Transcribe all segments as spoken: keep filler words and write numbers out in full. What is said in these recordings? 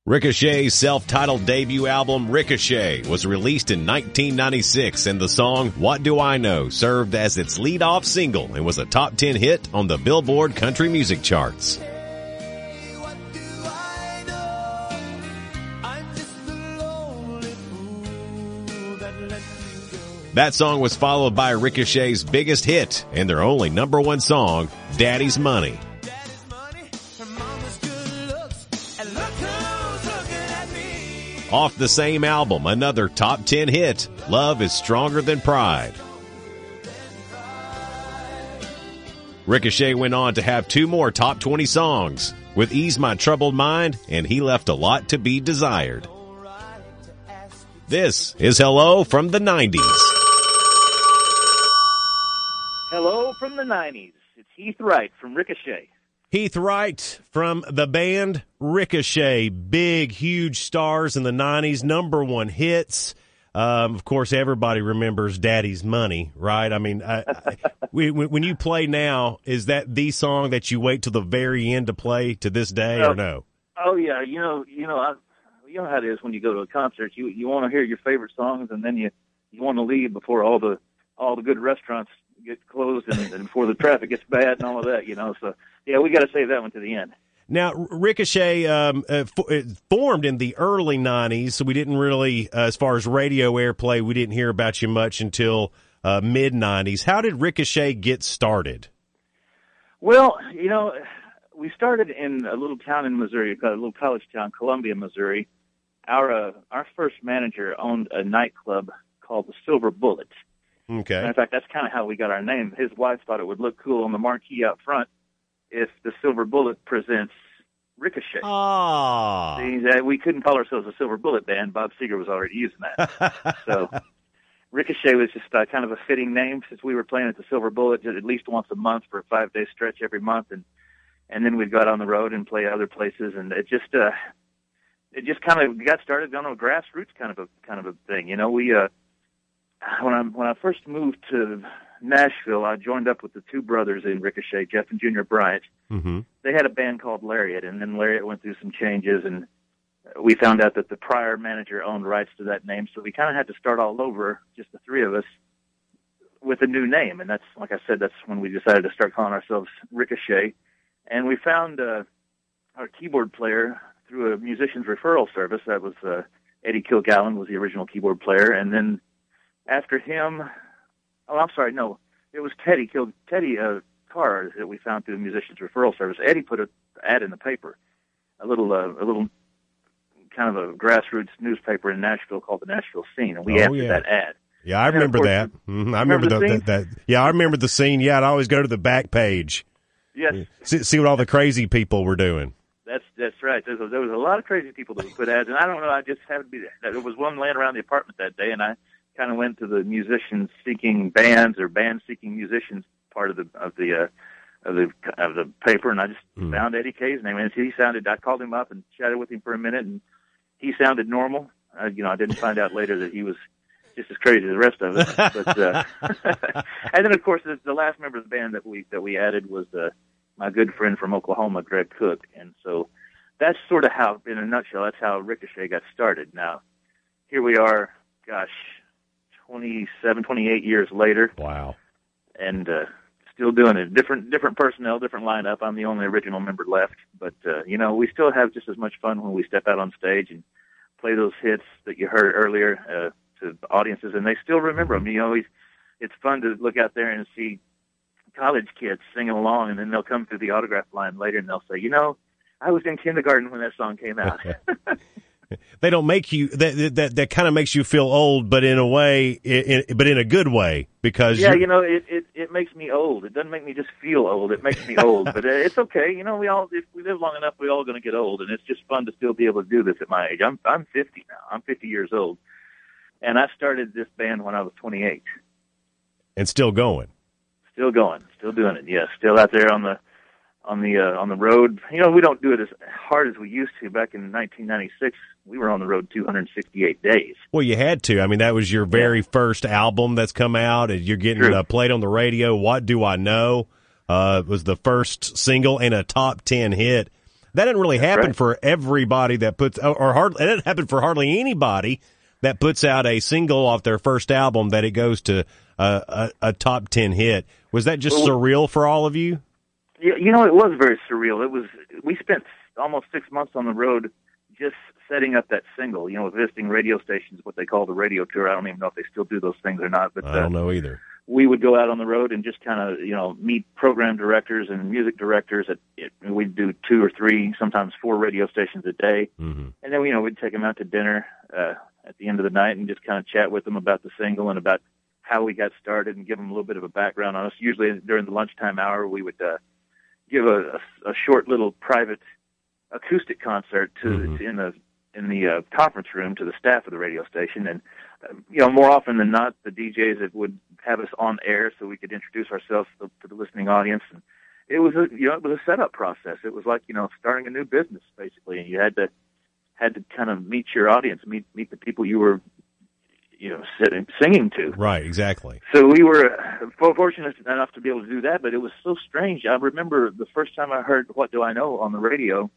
Ricochet's self-titled debut album, Ricochet, was released in nineteen ninety-six, and the song What Do I Know served as its lead-off single and was a top ten hit on the Billboard country music charts. That song was followed by Ricochet's biggest hit and their only number one song, Daddy's Money. Off the same album, another top ten hit, Love is Stronger Than Pride. Ricochet went on to have two more top twenty songs, with Ease My Troubled Mind and He Left a Lot to Be Desired. This is Hello from the nineties. Hello from the nineties. It's Heath Wright from Ricochet. Heath Wright from the band Ricochet. Big, huge stars in the nineties, number one hits. Um, of course, everybody remembers Daddy's Money, right? I mean, I, I, we, when you play now, is that the song that you wait till the very end to play to this day, uh, or no? Oh, yeah. You know, you know, I, you know how it is when you go to a concert. You you want to hear your favorite songs, and then you, you want to leave before all the all the good restaurants get closed and, and before the traffic gets bad and all of that, you know. So, yeah, we got to save that one to the end. Now, Ricochet um, uh, f- formed in the early nineties, so we didn't really, uh, as far as radio airplay, we didn't hear about you much until uh, mid-nineties. How did Ricochet get started? Well, you know, we started in a little town in Missouri, a little college town, Columbia, Missouri. Our uh, our first manager owned a nightclub called the Silver Bullet. Okay. In fact, that's kind of how we got our name. His wife thought it would look cool on the marquee out front if the Silver Bullet presents Ricochet. Ah. See, that we couldn't call ourselves a Silver Bullet band. Bob Seger was already using that. So Ricochet was just uh, kind of a fitting name since we were playing at the Silver Bullet at least once a month for a five-day stretch every month, and and then we'd go out on the road and play other places, and it just uh, it just kind of got started on a grassroots kind of a kind of a thing. You know, we uh, when I when I first moved to Nashville, I joined up with the two brothers in Ricochet, Jeff and Junior Bryant. Mm-hmm. They had a band called Lariat, and then Lariat went through some changes, and we found out that the prior manager owned rights to that name, so we kind of had to start all over, just the three of us, with a new name. And that's, like I said, that's when we decided to start calling ourselves Ricochet. And we found uh, our keyboard player through a musician's referral service. That was uh, Eddie Kilgallen was the original keyboard player, and then after him, oh, I'm sorry, no, it was Teddy Kil Teddy uh, Carr that we found through the musician's referral service. Eddie put an ad in the paper, a little uh, a little kind of a grassroots newspaper in Nashville called the Nashville Scene, and we oh, answered yeah. that ad. Yeah, I remember course, that. Mm-hmm. I remember, remember the, the that, that. Yeah, I remember the scene. Yeah, I'd always go to the back page. Yes. See, see what all the crazy people were doing. That's that's right. There was, there was a lot of crazy people that would put ads, and I don't know. I just happened to be there. There was one laying around the apartment that day, and I kind of went to the musicians seeking bands or band seeking musicians part of the of the uh, of the of the paper, and I just mm. found Eddie K's name, and he sounded. I called him up and chatted with him for a minute, and he sounded normal. Uh, you know, I didn't find out later that he was just as crazy as the rest of us. But uh, and then, of course, the, the last member of the band that we that we added was uh, my good friend from Oklahoma, Greg Cook, and so that's sort of how, in a nutshell, that's how Ricochet got started. Now, here we are. Gosh. twenty-seven, twenty-eight years later. Wow. And uh, still doing it. Different different personnel, different lineup. I'm the only original member left. But, uh, you know, we still have just as much fun when we step out on stage and play those hits that you heard earlier uh, to audiences, and they still remember them. You know, it's, it's fun to look out there and see college kids singing along, and then they'll come through the autograph line later and they'll say, you know, I was in kindergarten when that song came out. They don't make you that that that kind of makes you feel old, but in a way, in, but in a good way, because yeah, you know, it, it it makes me old. It doesn't make me just feel old. It makes me old, but it's okay. You know, we all if we live long enough, we're all going to get old, and it's just fun to still be able to do this at my age. I'm I'm fifty now. I'm fifty years old, and I started this band when I was twenty-eight, and still going, still going, still doing it. Yes, still out there on the. on the uh, on the road. You know, we don't do it as hard as we used to. Back in nineteen ninety-six, we were on the road two hundred sixty-eight days. Well, you had to. I mean, that was your very yeah. first album that's come out, and you're getting uh, played on the radio. What Do I Know uh, was the first single and a top ten hit. That doesn't really That's happen right. for everybody that puts, or, or hardly, it doesn't happen for hardly anybody that puts out a single off their first album that it goes to uh, a, a top ten hit. Was that just Well, surreal for all of you? You, you know, it was very surreal. It was. We spent almost six months on the road just setting up that single. You know, visiting radio stations, what they call the radio tour. I don't even know if they still do those things or not. But I don't uh, know either. We would go out on the road and just kind of, you know, meet program directors and music directors. At it, we'd do two or three, sometimes four radio stations a day, Mm-hmm. and then you know we'd take them out to dinner uh, at the end of the night and just kind of chat with them about the single and about how we got started and give them a little bit of a background on us. Usually during the lunchtime hour, we would uh, give a, a, a short little private acoustic concert to, Mm-hmm. to in the in the uh, conference room to the staff of the radio station, and uh, you know more often than not, the D Js that would have us on air so we could introduce ourselves to, to the listening audience. And it was a you know it was a setup process. It was like you know starting a new business basically, and you had to had to kind of meet your audience, meet meet the people you were you know sitting, singing to. Right, exactly. So we were uh, fortunate enough to be able to do that, but it was so strange. I remember the first time I heard "What Do I Know" on the radio.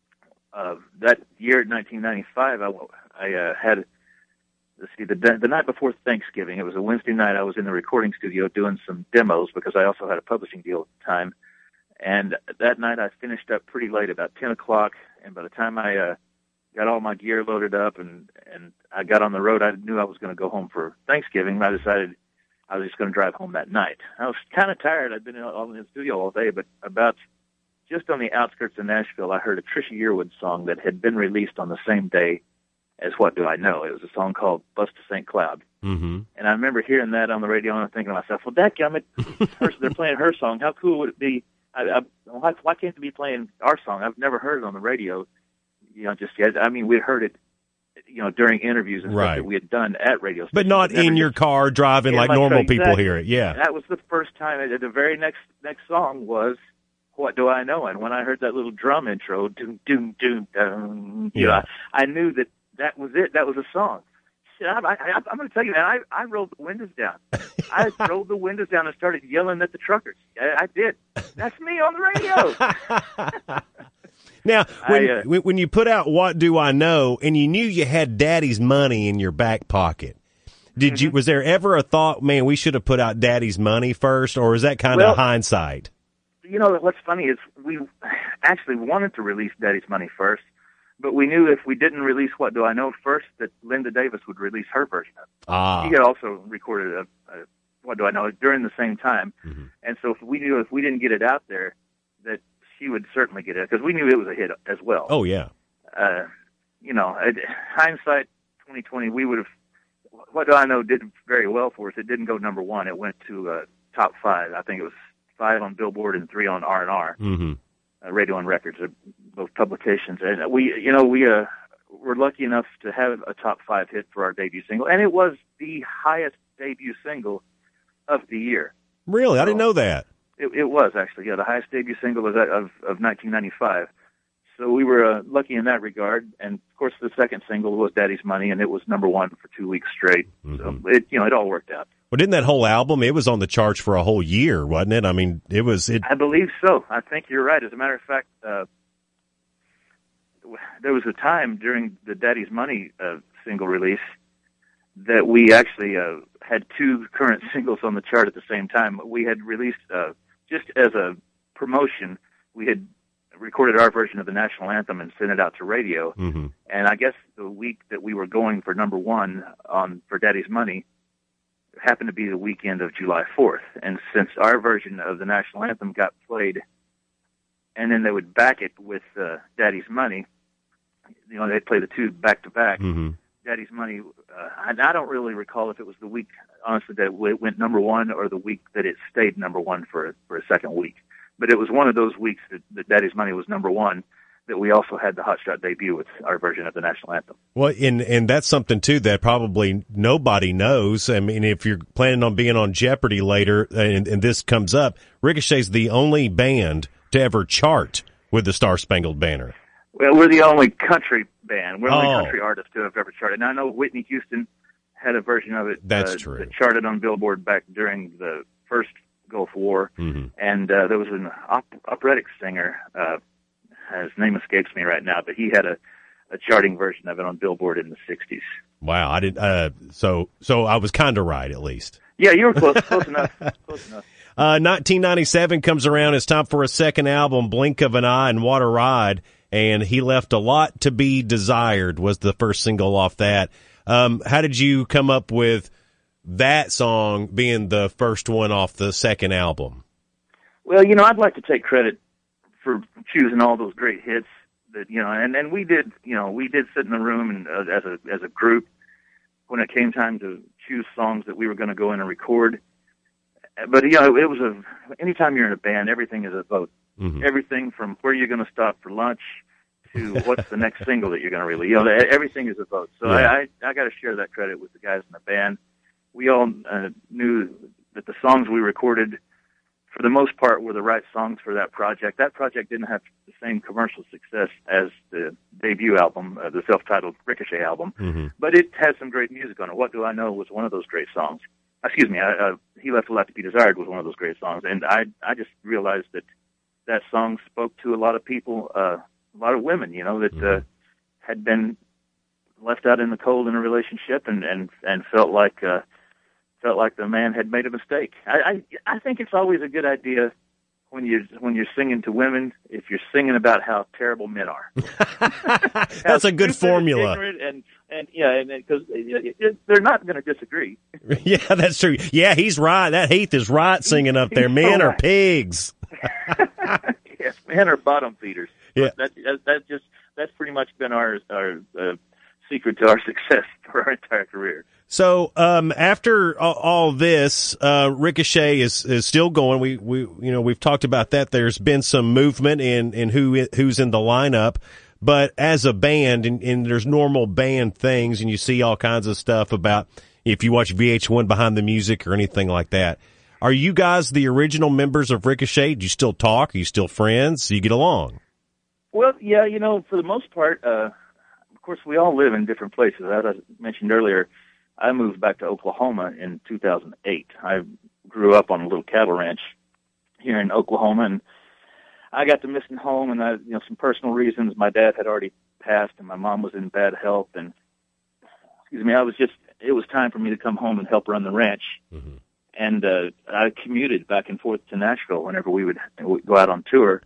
Uh, that year, nineteen ninety-five, I, I uh, had, let's see, the, the night before Thanksgiving, it was a Wednesday night, I was in the recording studio doing some demos because I also had a publishing deal at the time. And that night I finished up pretty late, about ten o'clock, and by the time I uh, got all my gear loaded up and, and I got on the road, I knew I was going to go home for Thanksgiving, and I decided I was just going to drive home that night. I was kind of tired. I'd been in, in the studio all day, but about just on the outskirts of Nashville, I heard a Trisha Yearwood song that had been released on the same day as What Do I Know. It was a song called Bust to Saint Cloud. Mm-hmm. And I remember hearing that on the radio and thinking to myself, well, dadgummit, her, they're playing her song. How cool would it be? I, I, why, why can't they be playing our song? I've never heard it on the radio, you know, just yet. I mean, we'd heard it, you know, during interviews and Right. stuff that we had done at radio stations. But not never in your just- car driving in like my normal truck, people exactly. hear it. Yeah. That was the first time. The very next next song was What Do I Know? And when I heard that little drum intro, doom, doom, doom, doom, you Yeah. know, I, I knew that that was it. That was a song. Shit, I, I, I, I'm going to tell you, man, I, I rolled the windows down. I rolled the windows down and started yelling at the truckers. I, I did. That's me on the radio. Now, when, I, uh, when when you put out What Do I Know and you knew you had Daddy's money in your back pocket, did Mm-hmm. you? Was there ever a thought, man, we should have put out Daddy's money first, or is that kind Well, of hindsight? You know, what's funny is we actually wanted to release Daddy's Money first, but we knew if we didn't release What Do I Know first, that Linda Davis would release her version of it. Ah, She had also recorded a, a What Do I Know during the same time. Mhm. And so if we knew if we didn't get it out there, that she would certainly get it, because we knew it was a hit as well. oh yeah, Uh, you know, it, hindsight twenty twenty, we would have, What Do I Know did very well for us. It didn't go number one. It went to uh, top five. I think it was five on Billboard and three on R and R. mm-hmm. Uh, Radio and Records, uh, both publications. And we, you know, we uh, were lucky enough to have a top five hit for our debut single, and it was the highest debut single of the year. Really, I didn't know that. It, it was actually, yeah, the highest debut single of of, of nineteen ninety-five. So we were uh, lucky in that regard. And of course, the second single was "Daddy's Money," and it was number one for two weeks straight. Mhm. So it, you know, it all worked out. Well, didn't that whole album? It was on the charts for a whole year, wasn't it? I mean, it was. It. I believe so. I think you're right. As a matter of fact, uh, there was a time during the Daddy's Money uh, single release that we actually uh, had two current singles on the chart at the same time. We had released, uh, just as a promotion, we had recorded our version of the national anthem and sent it out to radio. Mm-hmm. And I guess the week that we were going for number one on for Daddy's Money happened to be the weekend of July fourth. And since our version of the national anthem got played, and then they would back it with uh, Daddy's Money, you know, they'd play the two back to back. Mm-hmm. Daddy's Money, uh, I, I don't really recall if it was the week, honestly, that it went number one or the week that it stayed number one for, for a second week. But it was one of those weeks that, that Daddy's Money was number one that we also had the Hotshot debut with our version of the national anthem. Well, and and that's something too that probably nobody knows. I mean, if you're planning on being on Jeopardy later, and, and this comes up, Ricochet's the only band to ever chart with the Star Spangled Banner. Well, we're the only country band. We're the Oh. only country artists to have ever charted. Now, I know Whitney Houston had a version of it That's uh, true. that charted on Billboard back during the first Gulf War. Mm-hmm. And uh, there was an op- operatic singer, uh, his name escapes me right now, but he had a, a charting version of it on Billboard in the sixties. Wow, I did. Uh, so, so I was kind of right, at least. Yeah, you were close, close enough, close enough. Uh, nineteen ninety-seven comes around. It's time for a second album, Blink of an Eye and What a Ride. And He Left a Lot to Be Desired was the first single off that. Um, how did you come up with that song being the first one off the second album? Well, you know, I'd like to take credit for choosing all those great hits that, you know, and, and we did, you know, we did sit in the room and uh, as a, as a group when it came time to choose songs that we were going to go in and record. But, you know, it was a, anytime you're in a band, everything is a vote. Mm-hmm. Everything from where you're going to stop for lunch to what's the next single that you're going to release. You know, everything is a vote. So yeah. I, I, I got to share that credit with the guys in the band. We all uh, knew that the songs we recorded, for the most part, were the right songs for that project. That project didn't have the same commercial success as the debut album, uh, the self-titled Ricochet album, mm-hmm. but it had some great music on it. What Do I Know was one of those great songs. Excuse me, I, uh, He Left a Lot to Be Desired was one of those great songs, and I, I just realized that that song spoke to a lot of people, uh, a lot of women, you know, that mm-hmm. uh, had been left out in the cold in a relationship and, and, and felt like uh, felt like the man had made a mistake. I, I I think it's always a good idea when you when you're singing to women, if you're singing about how terrible men are. That's a good formula. And, and and yeah, and because they're not going to disagree. Yeah, that's true. Yeah, he's right. That Heath is right singing up there. Men are pigs. Yes, men are bottom feeders. Yeah, that, that that just that's pretty much been our our uh, secret to our success for our entire career. So um, after all, all this, uh, Ricochet is, is still going. We we you know we've talked about that. There's been some movement in in who who's in the lineup, but as a band, and, and there's normal band things, and you see all kinds of stuff about if you watch V H one Behind the Music or anything like that. Are you guys the original members of Ricochet? Do you still talk? Are you still friends? Do you get along? Well, yeah, you know, for the most part, uh, of course, we all live in different places. As I mentioned earlier, I moved back to Oklahoma in two thousand eight. I grew up on a little cattle ranch here in Oklahoma, and I got to missing home, and I, you know, some personal reasons. My dad had already passed, and my mom was in bad health, and excuse me, I was just, it was time for me to come home and help run the ranch. Mm-hmm. And uh, I commuted back and forth to Nashville whenever we would go out on tour.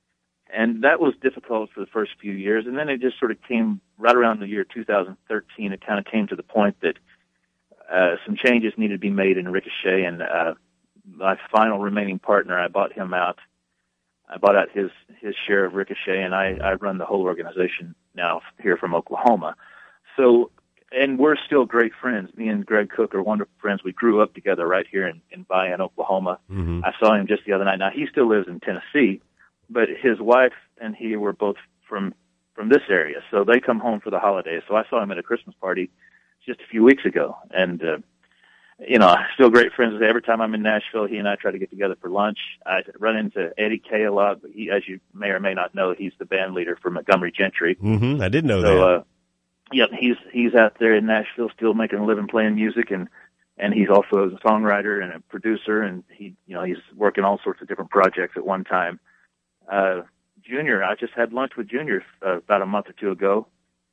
And that was difficult for the first few years. And then it just sort of came right around the year two thousand thirteen. It kind of came to the point that uh, some changes needed to be made in Ricochet. And uh, my final remaining partner, I bought him out. I bought out his, his share of Ricochet, and I, I run the whole organization now here from Oklahoma. So, and we're still great friends. Me and Greg Cook are wonderful friends. We grew up together right here in, in Bayonne, Oklahoma. Mm-hmm. I saw him just the other night. Now, he still lives in Tennessee, but his wife and he were both from from this area, so they come home for the holidays. So I saw him at a Christmas party just a few weeks ago, and uh, you know, still great friends. Every time I'm in Nashville, he and I try to get together for lunch. I run into Eddie Kay a lot, but he, as you may or may not know, he's the band leader for Montgomery Gentry. Mm-hmm. I did know so, that. Uh, yep, he's he's out there in Nashville, still making a living playing music, and and he's also a songwriter and a producer, and he, you know, he's working all sorts of different projects at one time. Uh, Junior, I just had lunch with Junior uh, about a month or two ago.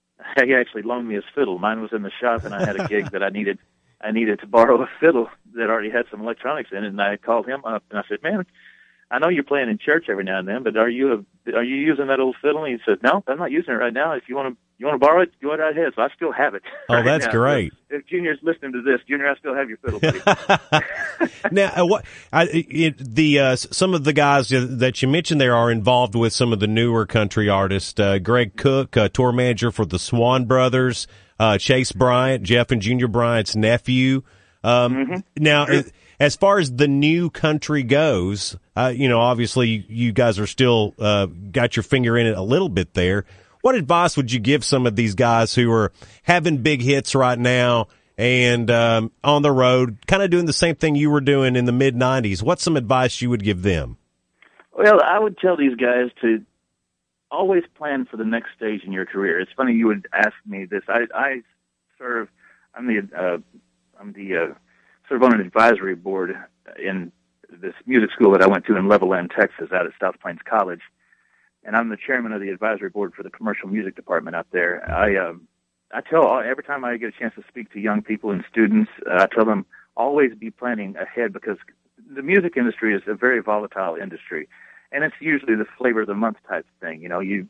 He actually loaned me his fiddle. Mine was in the shop, and I had a gig that I needed. I needed to borrow a fiddle that already had some electronics in it, and I called him up and I said, "Man, I know you're playing in church every now and then, but are you a, are you using that old fiddle?" And he said, "No, I'm not using it right now. If you want to you want to borrow it, go right ahead." So I still have it. Oh, right that's now. great. So if Junior's listening to this, Junior, I still have your fiddle, buddy. Now, uh, what I, it, the uh, some of the guys that you mentioned there are involved with some of the newer country artists. Uh, Greg Cook, uh, tour manager for the Swan Brothers, uh, Chase Bryant, Jeff and Junior Bryant's nephew. Um, mm-hmm. Now, sure. As far as the new country goes, uh, you know, obviously you guys are still uh, got your finger in it a little bit there. What advice would you give some of these guys who are having big hits right now and um, on the road, kind of doing the same thing you were doing in the mid nineties? What's some advice you would give them? Well, I would tell these guys to always plan for the next stage in your career. It's funny you would ask me this. I, I serve, I'm the, uh, I'm the, uh, serve on an advisory board in this music school that I went to in Levelland, Texas, out at South Plains College. and I'm the chairman of the advisory board for the commercial music department out there. I um, I tell all, every time I get a chance to speak to young people and students, uh, I tell them always be planning ahead, because the music industry is a very volatile industry, and it's usually the flavor of the month type thing. You know, you.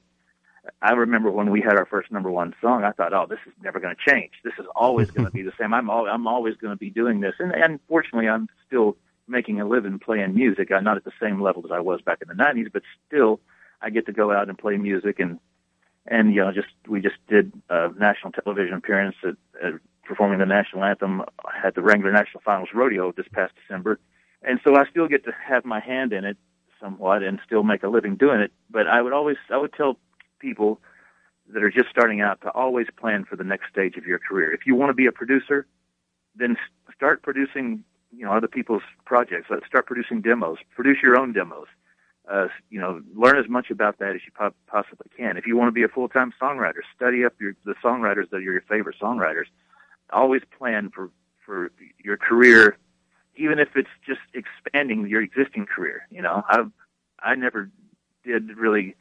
I remember when we had our first number one song, I thought, oh, this is never going to change. This is always going to be the same. I'm all, I'm always going to be doing this. And, and fortunately, I'm still making a living playing music. I'm not at the same level as I was back in the nineties, but still I get to go out and play music. And, and you know, just we just did a national television appearance at, at performing the national anthem at the Wrangler National Finals Rodeo this past December. And so I still get to have my hand in it somewhat and still make a living doing it. But I would always, I would tell people that are just starting out to always plan for the next stage of your career. If you want to be a producer, then start producing, you know, other people's projects. Let's start producing demos. Produce your own demos. Uh, you know, learn as much about that as you po- possibly can. If you want to be a full-time songwriter, study up your, the songwriters that are your favorite songwriters. Always plan for, for your career, even if it's just expanding your existing career. You know, I I never did really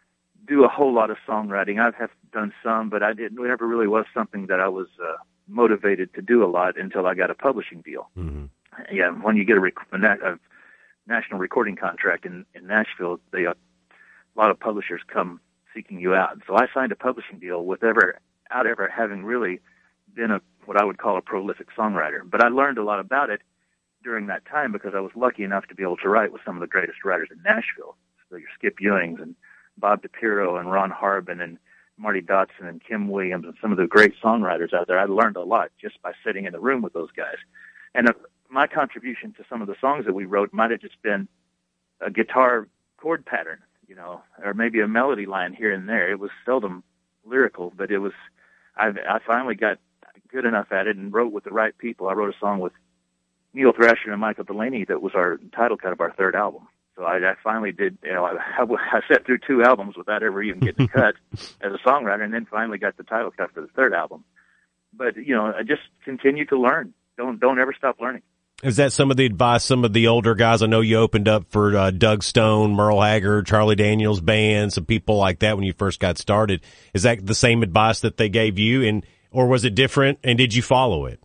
do a whole lot of songwriting. I've have done some, but I didn't. It never really was something that I was uh, motivated to do a lot until I got a publishing deal. Mm-hmm. Yeah, when you get a, rec- a, na- a national recording contract in, in Nashville, they uh, a lot of publishers come seeking you out. So I signed a publishing deal with ever out ever having really been a what I would call a prolific songwriter. But I learned a lot about it during that time because I was lucky enough to be able to write with some of the greatest writers in Nashville. So your Skip Ewings and Bob DiPiero and Ron Harbin and Marty Dotson and Kim Williams and some of the great songwriters out there. I learned a lot just by sitting in the room with those guys. And uh, my contribution to some of the songs that we wrote might have just been a guitar chord pattern, you know, or maybe a melody line here and there. It was seldom lyrical, but it was, I, I finally got good enough at it and wrote with the right people. I wrote a song with Neil Thrasher and Michael Delaney that was our title cut of our third album. So I, I finally did, you know, I, I sat through two albums without ever even getting cut as a songwriter, and then finally got the title cut for the third album. But, you know, I just continue to learn. Don't don't ever stop learning. Is that some of the advice some of the older guys? I know you opened up for uh, Doug Stone, Merle Haggard, Charlie Daniels Band, some people like that when you first got started. Is that the same advice that they gave you, and or was it different, and did you follow it?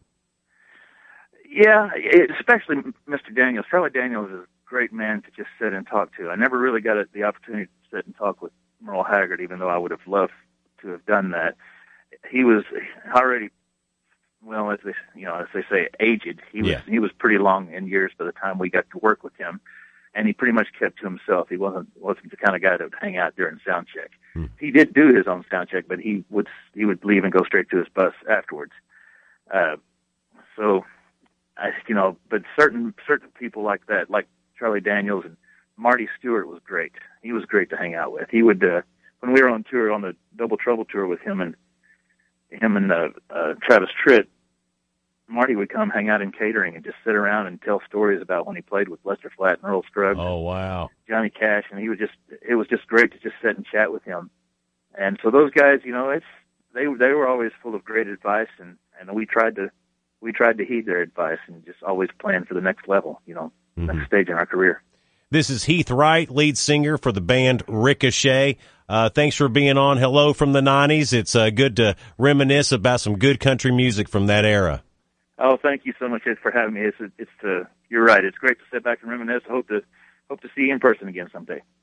Yeah, it, especially Mister Daniels. Charlie Daniels is great man to just sit and talk to. I never really got the opportunity to sit and talk with Merle Haggard, even though I would have loved to have done that. He was already, well, as they, you know, as they say, aged. He was yeah. he was pretty long in years by the time we got to work with him, and he pretty much kept to himself. He wasn't wasn't the kind of guy that would hang out during sound check. Hmm. He did do his own sound check, but he would he would leave and go straight to his bus afterwards. Uh, so, I you know, but certain certain people like that, like Charlie Daniels and Marty Stewart was great. He was great to hang out with. He would, uh, when we were on tour, on the Double Trouble tour with him and him and uh, uh, Travis Tritt, Marty would come hang out in catering and just sit around and tell stories about when he played with Lester Flatt and Earl Scruggs. Oh, wow. Johnny Cash, and he was just, it was just great to just sit and chat with him. And so those guys, you know, it's, they, they were always full of great advice, and, and we tried to, we tried to heed their advice and just always plan for the next level, you know. Mm-hmm. Next stage in our career. This is Heath Wright, lead singer for the band Ricochet. Uh, thanks for being on Hello from the nineties. It's uh, good to reminisce about some good country music from that era. Oh, thank you so much for having me. It's, it's uh, you're right. It's great to sit back and reminisce. I hope to hope to see you in person again someday.